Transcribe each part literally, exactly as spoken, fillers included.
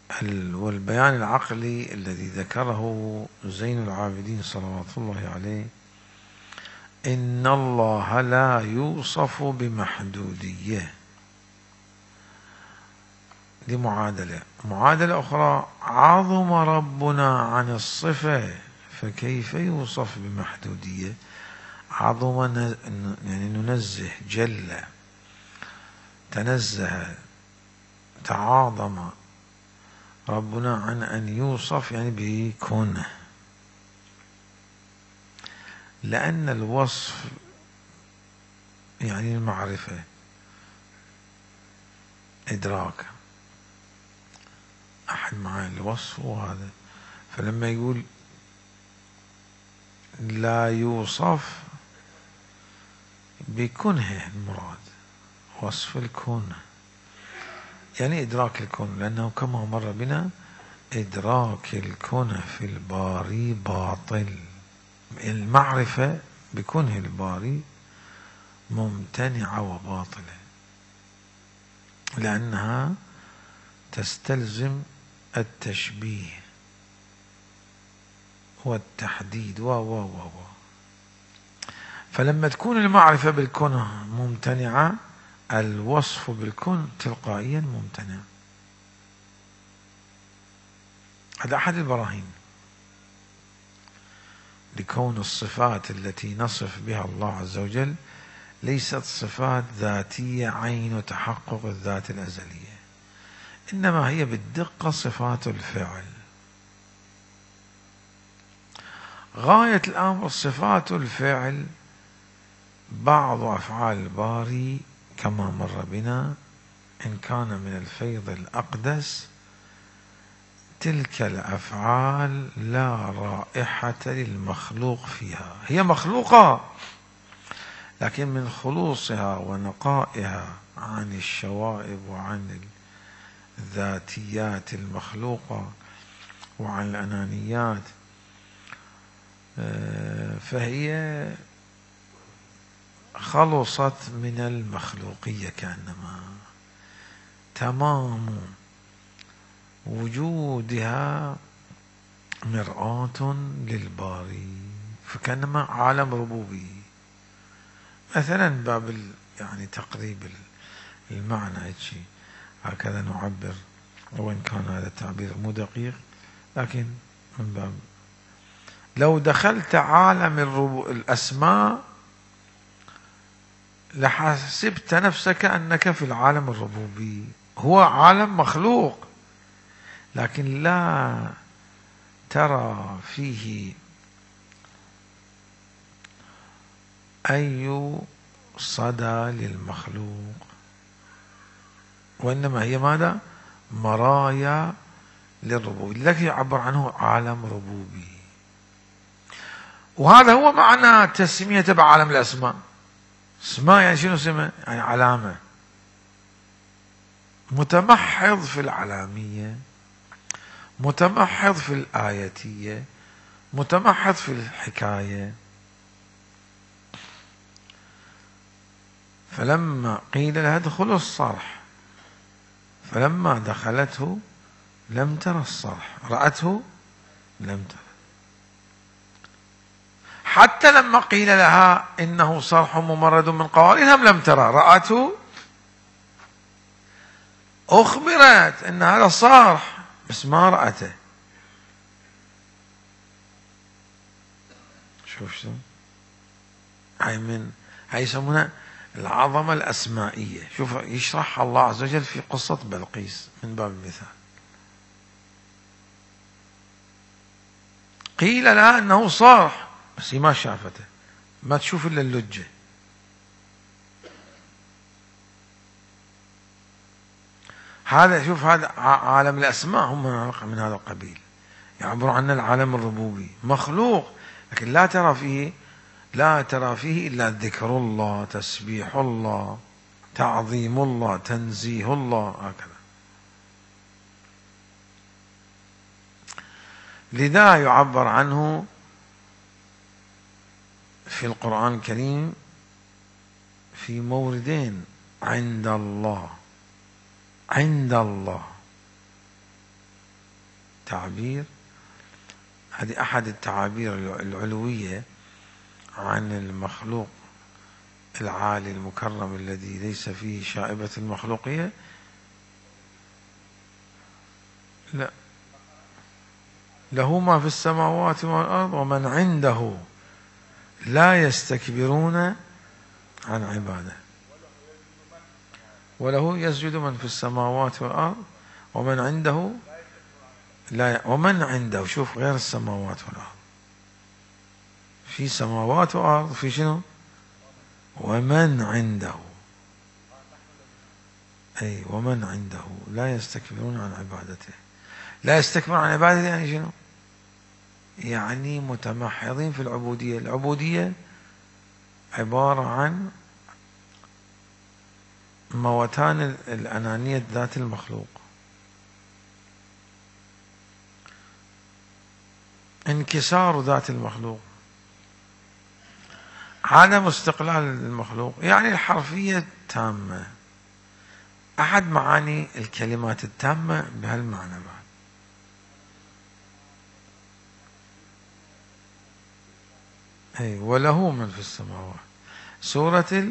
والبيان العقلي الذي ذكره زين العابدين صلوات الله عليه: إن الله لا يوصف بمحدودية. دي معادلة. معادلة أخرى: عظم ربنا عن الصفة فكيف يوصف بمحدودية؟ عظم يعني ننزه، جل، تنزه، تعاظم ربنا عن أن يوصف يعني بكونه، لأن الوصف يعني المعرفة، إدراك، أحد معاني الوصف وهذا. فلما يقول لا يوصف بكنه، المراد وصف الكون يعني إدراك الكون، لأنه كما مر بنا إدراك الكون في الباري باطل. المعرفة بكنه الباري ممتنعة وباطلة، لأنها تستلزم التشبيه والتحديد و و و فلما تكون المعرفة بالكون ممتنعة، الوصف بالكون تلقائيا ممتنع. هذا أحد البراهين لكون الصفات التي نصف بها الله عز وجل ليست صفات ذاتية عين تحقق الذات الأزلية، إنما هي بالدقة صفات الفعل. غاية الأمر صفات الفعل، بعض أفعال الباري كما مر بنا إن كان من الفيض الأقدس، تلك الأفعال لا رائحة للمخلوق فيها، هي مخلوقة لكن من خلوصها ونقائها عن الشوائب وعن الذاتيات المخلوقة وعن الأنانيات، فهي خلصت من المخلوقية، كأنما تمام وجودها مرآة للباري، فكأنما عالم ربوبي. مثلا باب يعني تقريب المعنى هيك هكذا نعبر، وإن كان هذا التعبير مو دقيق، لكن من باب لو دخلت عالم الأسماء لحسبت نفسك أنك في العالم الربوبي، هو عالم مخلوق لكن لا ترى فيه أي صدى للمخلوق، وإنما هي ماذا؟ مرايا للربوبية، لذلك يعبر عنه عالم ربوبي. وهذا هو معنى تسمية بعالم الأسماء. اسماء يعني شنو؟ اسماء يعني علامة، متمحض في العلامية، متمحض في الآيتية، متمحض في الحكاية. فلما قيل لها ادخل الصرح، فلما دخلته لم ترى الصرح، رأته لم ترى. حتى لما قيل لها إنه صرح ممرد من قوارير هم لم ترى، رأته، أخبرت إن هذا صرح بس ما رأته. شوف شو هاي من هاي يسمونها العظمة الأسمائية. شوف يشرح الله عز وجل في قصة بلقيس من باب المثال. قيل لها أنه صرح بس هي ما شافته، ما تشوف إلا اللجة. هذا شوف هذا عالم الأسماء هم من هذا القبيل، يعبروا عن العالم الربوبي مخلوق لكن لا ترى فيه لا ترى فيه إلا ذكر الله، تسبيح الله، تعظيم الله، تنزيه الله، هكذا. لذا يعبر عنه في القرآن الكريم في موردين: عند الله، عند الله تعبير، هذه أحد التعابير العلوية عن المخلوق العالي المكرم الذي ليس فيه شائبة المخلوقية. لا، له ما في السماوات والأرض ومن عنده لا يستكبرون عن عباده. وله يسجد من في السماوات والأرض ومن عنده لا ي... ومن عنده، شوف، غير السماوات والأرض، في سماوات وأرض، في شنو؟ ومن عنده، أي ومن عنده لا يستكبرون عن عبادته. لا يستكبرون عن عبادته يعني شنو؟ يعني متمحضين في العبودية. العبودية عبارة عن موتان الأنانية ذات المخلوق، انكسار ذات المخلوق، عدم استقلال المخلوق، يعني الحرفية التامة. أحد معاني الكلمات التامة بهالمعنى بعد. أي وله من في السماوات، سورة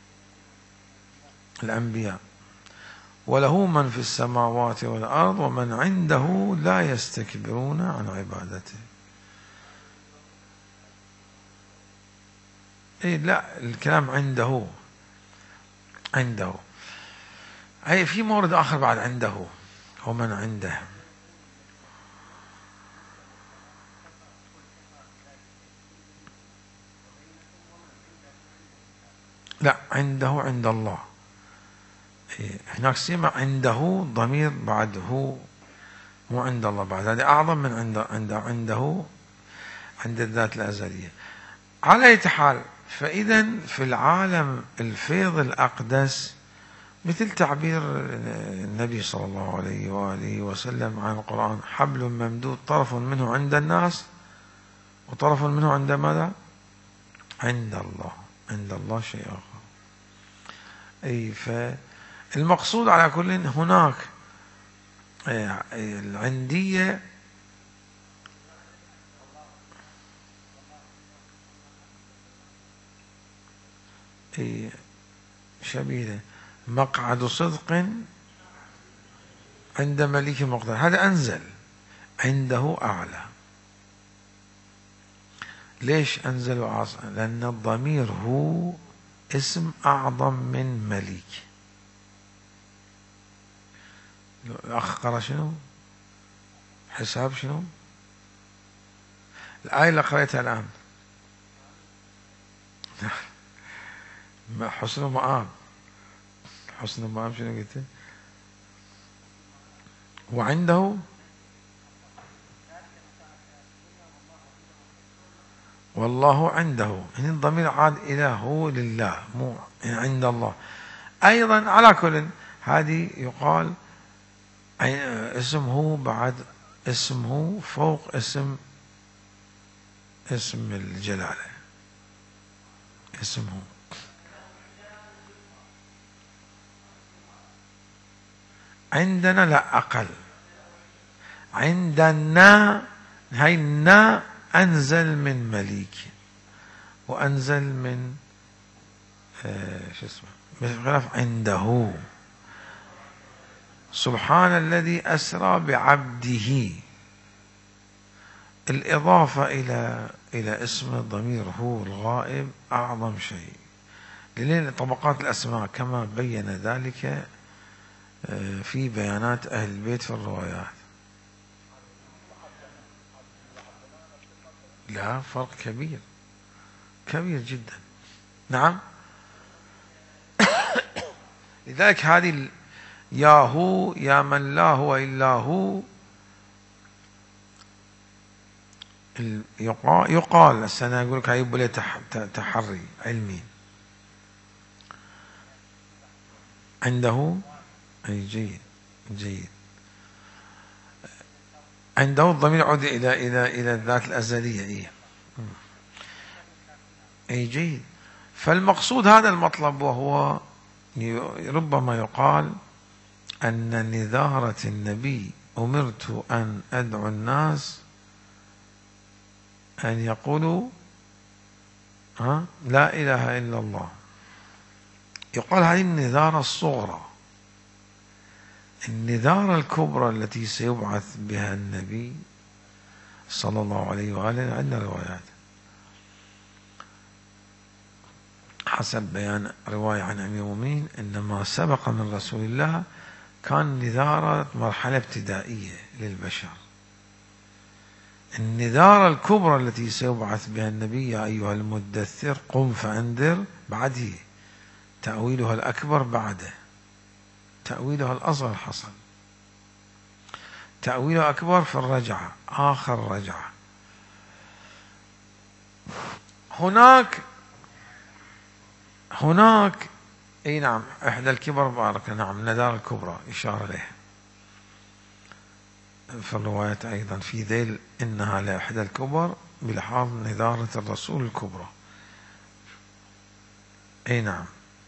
الأنبياء، وله من في السماوات والأرض ومن عنده لا يستكبرون عن عبادته. اي لا، الكلام عنده، عنده، اي في مورد اخر بعد عنده ومن عنده. لا، عنده عند الله. هناك سيما عنده ضمير بعد هو، مو عند الله بعد، هذه أعظم من عند عند عنده عند الذات الأزلية. على أي حال، فإذا في العالم الفيض الأقدس، مثل تعبير النبي صلى الله عليه وآله وسلم عن القرآن: حبل ممدود طرف منه عند الناس وطرف منه عند ماذا؟ عند الله. عند الله شيء آخر. أي فالمقصود على كل هناك العندية شبيهة مقعد صدق عند مليك مقتدر، هذا أنزل، عنده أعلى. ليش أنزل وأعظم؟ لأن الضمير هو اسم أعظم من مليك. الأخ قرأ شنو؟ حساب شنو؟ الآية اللي قرأتها الآن حسن مآب. حسن مآب شنو قلت؟ وعنده والله عنده، يعني الضمير عاد إلى هو لله، مو عند الله. أيضا على كل هذه يقال اسمه بعد اسمه فوق اسم اسم الجلالة، اسمه. عندنا لا أقل، عندنا هاي النا أنزل من مليك وأنزل من آه شو اسمه، بخلاف عنده. سبحان الذي أسرى بعبده، الإضافة إلى إلى اسم الضمير هو الغائب أعظم شيء، لأن طبقات الأسماء كما بين ذلك في بيانات أهل البيت في الروايات. لا، فرق كبير كبير جدا. نعم. لذلك هذه يا هو يا من لا هو إلا هو يقال السنة يقول لك هاي بلا تحري علمي. عنده أي جيد جيد. عنده الضمير يعود إلى إلى إلى الذات الأزلية. إيه أي جيد. فالمقصود هذا المطلب، وهو ربما يقال أن نذارة النبي أمرت أن أدعو الناس أن يقولوا ها لا إله إلا الله. يقال هذه النذارة الصغرى. النذارة الكبرى التي سيبعث بها النبي صلى الله عليه وآله عندنا روايات حسب بيان رواية عن أمير المؤمنين إنما سبق من رسول الله كان نذارة مرحلة ابتدائية للبشر. النذارة الكبرى التي سيبعث بها النبي يا أيها المدثر قم فأنذر بعده، تأويلها الأكبر بعده، تأويلها الأصغر حصل، تأويلها أكبر في الرجعة آخر رجعة. هناك هناك اي نعم احدى الكبر بارك نعم النذارة الكبرى اشاره لها في الروايات ايضا في ذيل انها لاحدى الكبر بلحاظ نذارة الرسول الكبرى. اي نعم.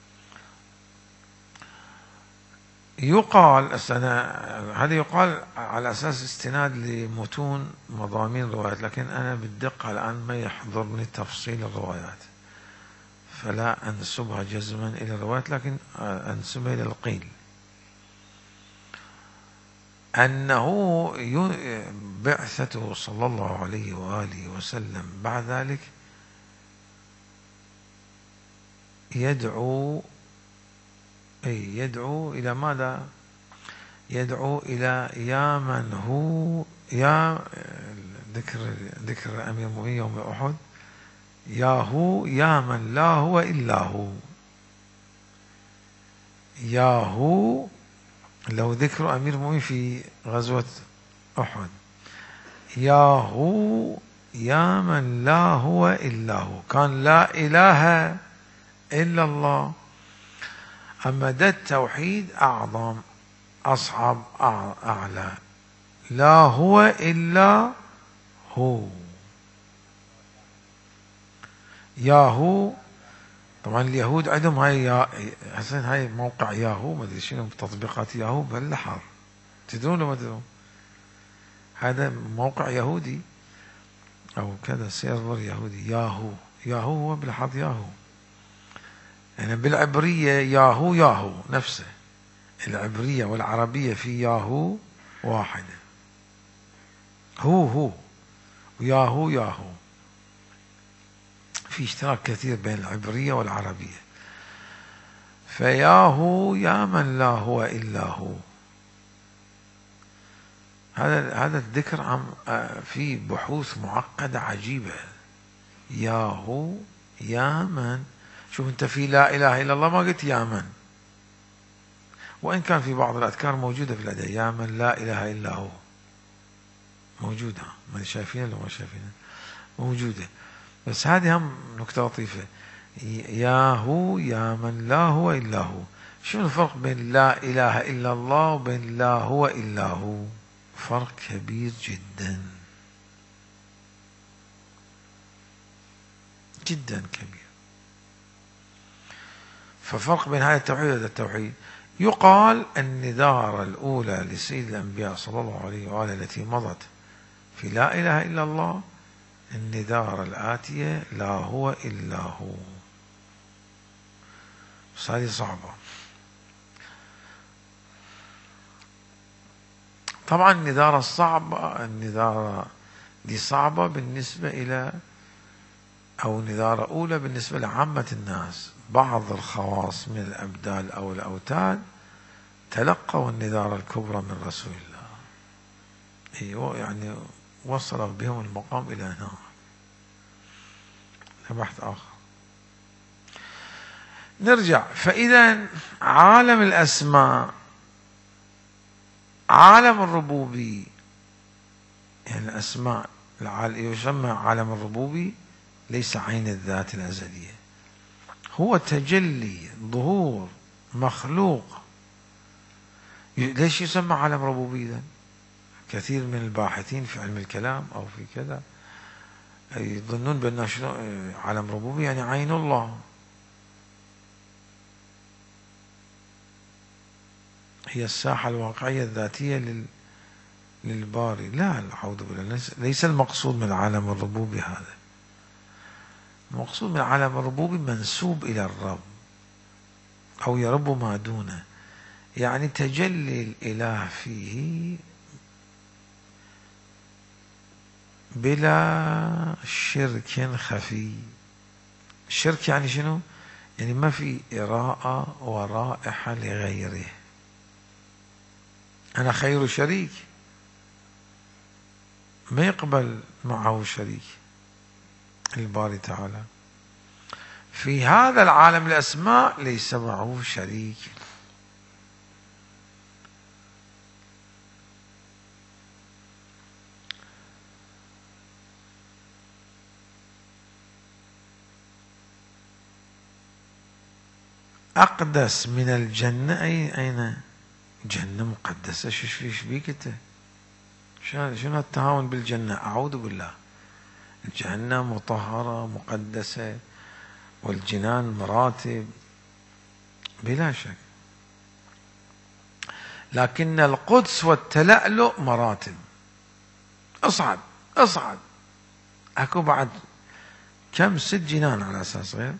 يقال هذا يقال على اساس استناد لمتون مضامين الروايات، لكن انا بالدقه الان ما يحضرني تفصيل الروايات فلا أنسبها جزما إلى الروايات، لكن أنسبها إلى القيل أنه بعثته صلى الله عليه وآله وسلم بعد ذلك يدعو أي يدعو إلى ماذا؟ يدعو إلى يا من هو يا ذكر ذكر أمير المؤمنين يوم أحد يا هو يا من لا هو إلا هو. يا هو لو ذكر أمير المؤمنين في غزوة أحد يا هو يا من لا هو إلا هو، كان لا إله إلا الله. أما ده التوحيد أعظم أصعب أعلى، لا هو إلا هو. ياهو طبعا اليهود عندهم هاي يا حسين هاي موقع ياهو ما ادري شنو تطبيقات ياهو بالبحر، تدرون ما تدرون؟ هذا موقع يهودي او كذا سيرفر يهودي. ياهو ياهو هو بالحظ ياهو يعني بالعبرية ياهو ياهو نفسه، العبرية والعربية في ياهو واحدة، هو هو وياهو ياهو، في اشتراك كثير بين العبرية والعربية. فياهو يا من لا هو إلا هو. هذا هذا الذكر عم في بحوث معقدة عجيبة. ياهو يا من، شوف انت في لا إله إلا الله ما قلت يا من، وإن كان في بعض الأذكار موجودة في الأداء يا من لا إله إلا هو موجودة، ما شايفينها لو ما شايفينها موجودة، بس هذه هم نكتة لطيفة. يا هو يا من لا هو إلا هو. شنو الفرق بين لا إله إلا الله وبين لا هو إلا هو؟ فرق كبير جدا جدا كبير. ففرق بين هذا التوحيد وهذا التوحيد. يقال النذارة الأولى لسيد الأنبياء صلى الله عليه وآله التي مضت في لا إله إلا الله، النذارة الآتية لا هو إلا هو. بس هذه صعبة. طبعا النذارة الصعبة النذارة دي صعبة بالنسبة إلى أو نذارة أولى بالنسبة لعامة الناس. بعض الخواص من الأبدال أو الأوتاد تلقوا النذارة الكبرى من رسول الله، أيوة يعني وصل بهم المقام إلى هنا. بحث آخر. نرجع. فإذا عالم الأسماء عالم الربوبي، يعني الأسماء يسمى عالم الربوبي ليس عين الذات الأزلية، هو تجلي ظهور مخلوق. ليش يسمى عالم ربوبي إذن؟ كثير من الباحثين في علم الكلام أو في كذا يظنون بأن عالم ربوبي يعني عين الله. هي الساحة الواقعية الذاتية للباري. لا العوذ بالله، ليس المقصود من العالم الربوبي هذا. المقصود من العالم الربوبي منسوب إلى الرب أو يرب ما دونه، يعني تجلي الإله فيه بلا شرك خفي. الشرك يعني شنو؟ يعني ما في إراءة ورائحة لغيره. أنا خير شريك ما يقبل معه شريك. الباري تعالى في هذا العالم الأسماء ليس معه شريك. أقدس من الجنة. أي أين جنة مقدسة؟ شو فيش بيك أنت؟ شنو التهاون بالجنة؟ أعوذ بالله. الجنة مطهرة مقدسة، والجنان مراتب بلا شك، لكن القدس والتلألؤ مراتب. اصعد اصعد، اكو بعد كم ست جنان على اساس غير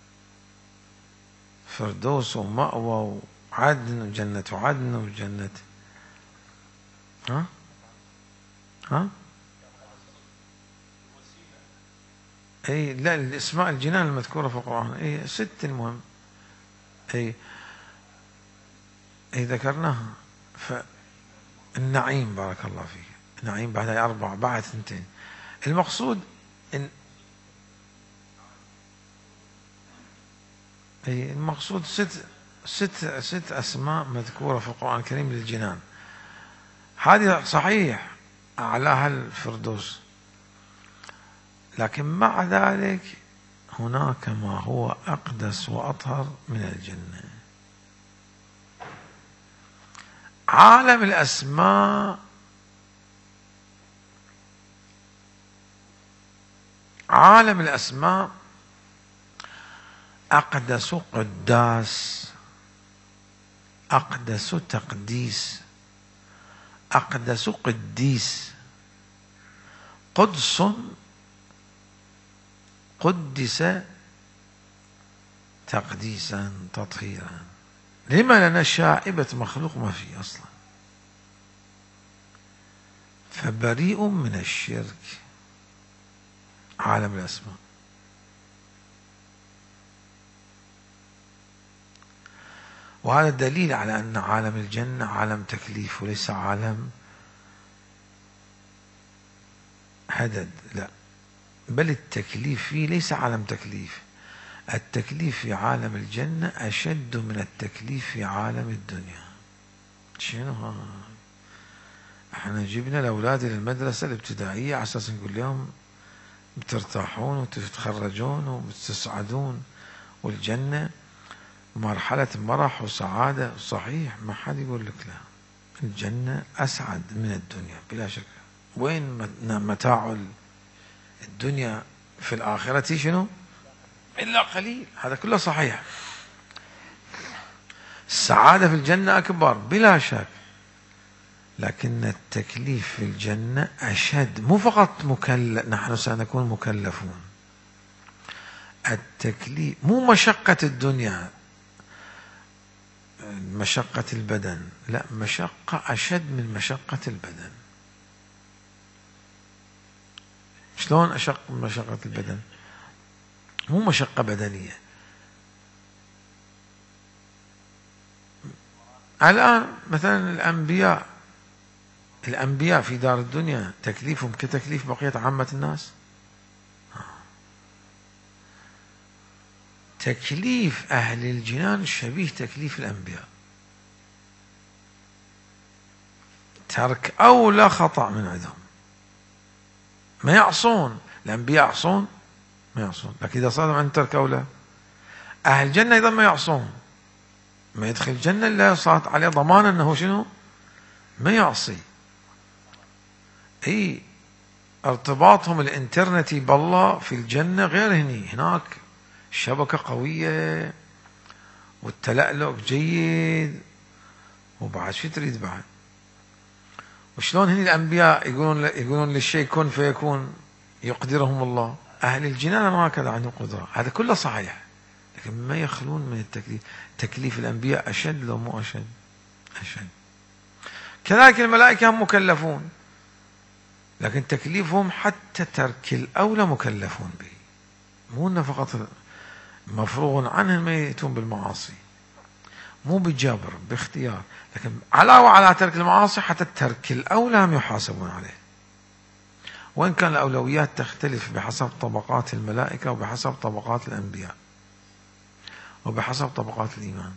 فردوس ومأوى وعدن وجنة عدن وجنة ها ها اي لا الاسماء الجنان المذكورة في القرآن اي ست. المهم اي اي ذكرناها. فالنعيم بارك الله فيك، النعيم بعدها أربعة بعد ثنتين. المقصود إن اي المقصود ست ست ست أسماء مذكورة في القرآن الكريم للجنان. هذه صحيح أعلاها الفردوس، لكن مع ذلك هناك ما هو أقدس وأطهر من الجنة. عالم الأسماء عالم الأسماء أقدس قداس، أقدس تقديس، أقدس قديس. قدس قدس تقديسا تطهيرا. لما؟ لنا شائبة مخلوق ما في أصلا، فبريء من الشرك. عالم الأسماء وهذا دليل على أن عالم الجنة عالم تكليف وليس عالم هدد. لا، بل التكليف فيه ليس عالم تكليف. التكليف في عالم الجنة أشد من التكليف في عالم الدنيا. شنو ها؟ احنا جبنا الأولاد للمدرسة الابتدائية على أساس نقول لهم بترتاحون وتتخرجون وبتسعدون، والجنة مرحلة مرح وسعادة. صحيح، ما حد يقول لك لا، الجنة أسعد من الدنيا بلا شك. وين متاع الدنيا في الآخرة شنو؟ إلا قليل. هذا كله صحيح. السعادة في الجنة أكبر بلا شك، لكن التكليف في الجنة أشد. مو فقط مكلف، نحن سنكون مكلفون. التكليف مو مشقة الدنيا، مشقة البدن، لا، مشقة أشد من مشقة البدن. شلون أشق من مشقة البدن؟ مو مشقة بدنية. الآن مثلا الأنبياء الأنبياء في دار الدنيا تكليفهم كتكليف بقية عامة الناس. تكليف أهل الجنان شبيه تكليف الأنبياء. ترك أولى خطأ من عندهم. ما يعصون الأنبياء، يعصون ما يعصون، لكن إذا صادم عن ترك أولى. أهل الجنة أيضا ما يعصون، ما يدخل الجنة إلا صارت عليه ضمان أنه شنو؟ ما يعصي. اي ارتباطهم الانترنتي بالله في الجنة غير هني. هناك الشبكة قوية والتلألؤ جيد، وبعد شو تريد بعد؟ وشلون هني الأنبياء يقولون يقولون للشيء كن فيكون يقدرهم الله، أهل الجنان ما هكذا عندهم قدرة، هذا كله صحيح، لكن ما يخلون من التكليف. تكليف الأنبياء أشد لو مو أشد؟ أشد. كذلك الملائكة هم مكلفون، لكن تكليفهم حتى ترك الأولى مكلفون به، مو أنه فقط مفروغ عنهم ما يأتون بالمعاصي، مو بالجبر باختيار، لكن علاوة على ترك المعاصي حتى ترك الأولى هم يحاسبون عليه. وإن كان الأولويات تختلف بحسب طبقات الملائكة وبحسب طبقات الأنبياء وبحسب طبقات الإيمان.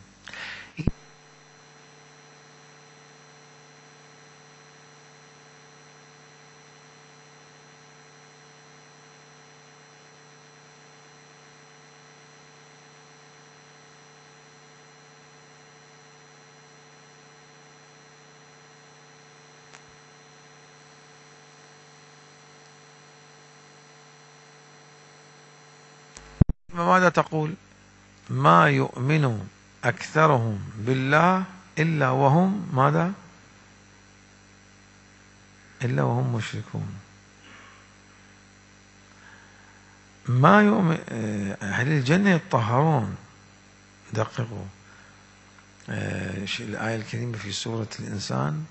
ماذا تقول؟ ما يؤمن أكثرهم بالله إلا وهم ماذا؟ إلا وهم مشركون. ما يؤمن أهل الجنة يطهرون. دققوا الآية الكريمة في سورة الإنسان: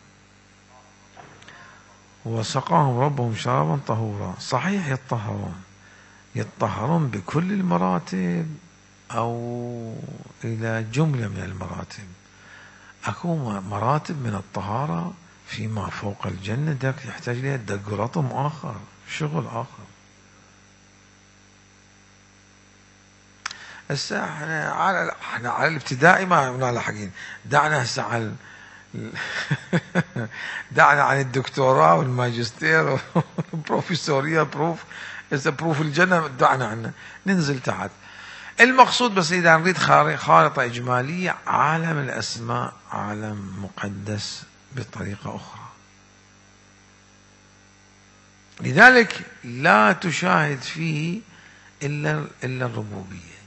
وسقاهم ربهم شرابا طهورا. صحيح يطهرون، يطهرون بكل المراتب أو إلى جملة من المراتب. أكو مراتب من الطهارة فيما فوق الجنة ذاك يحتاج لها دق رطم آخر، شغل آخر. هسه احنا على احنا على الابتدائي ما ملاحقين، دعنا هسه على دعنا عن الدكتوراه والماجستير والبروفيسورية بروف إذا بروف الجنة دعنا عنه، ننزل تحت. المقصود بس إذا نريد خارطة إجمالية، عالم الأسماء عالم مقدس بطريقة أخرى، لذلك لا تشاهد فيه إلا إلا الربوبية.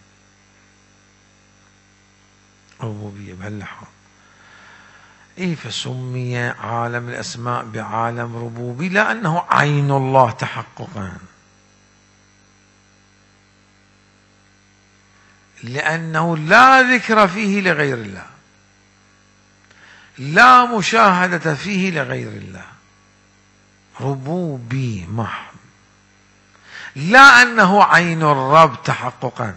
ربوبية بهاللحظة. إيه فسمي عالم الأسماء بعالم ربوبي لأنه عين الله تحققا، لأنه لا ذكر فيه لغير الله، لا مشاهدة فيه لغير الله، ربوبي محض، لا أنه عين الرب تحققا.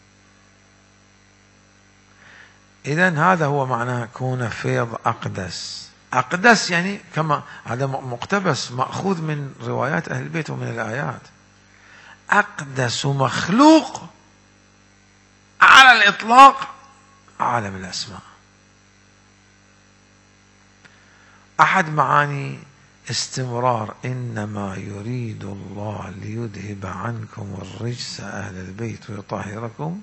إذن هذا هو معنى كون فيض أقدس. أقدس يعني كما هذا مقتبس مأخوذ من روايات أهل البيت ومن الآيات. أقدس مخلوق على الإطلاق عالم الأسماء. أحد معاني استمرار إنما يريد الله ليذهب عنكم الرجس أهل البيت ويطهركم.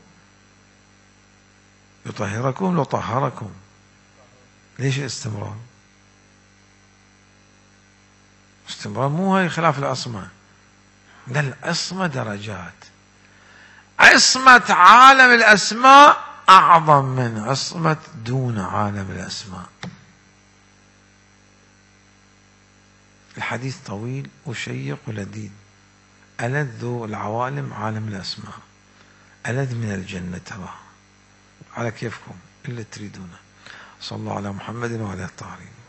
يطهركم لو طهركم. ليش الاستمرار؟ استمرار مو هاي خلاف العصمة، ده العصمة درجات. عصمة عالم الأسماء أعظم من عصمة دون عالم الأسماء. الحديث طويل وشيق ولذيذ. ألذ العوالم عالم الأسماء، ألذ من الجنة ترى، على كيفكم اللي تريدونه. صلى الله على محمد وعلى الطاهرين.